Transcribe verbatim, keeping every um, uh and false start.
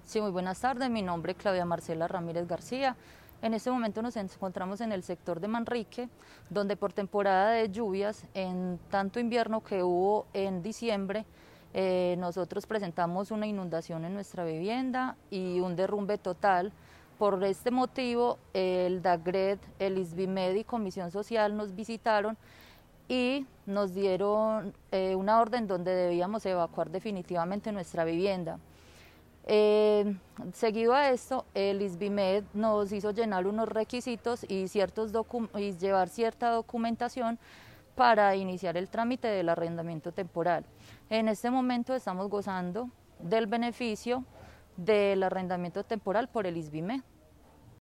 Sí, muy buenas tardes. Mi nombre es Claudia Marcela Ramírez García. En este momento nos encontramos en el sector de Manrique, donde por temporada de lluvias, en tanto invierno que hubo en diciembre, eh, nosotros presentamos una inundación en nuestra vivienda y un derrumbe total. Por este motivo, el DAGRED, el ISVIMED y Comisión Social nos visitaron y nos dieron eh, una orden donde debíamos evacuar definitivamente nuestra vivienda. Eh, seguido a esto, el ISVIMED nos hizo llenar unos requisitos y, ciertos y llevar cierta documentación para iniciar el trámite del arrendamiento temporal. En este momento estamos gozando del beneficio del arrendamiento temporal por el ISVIMED.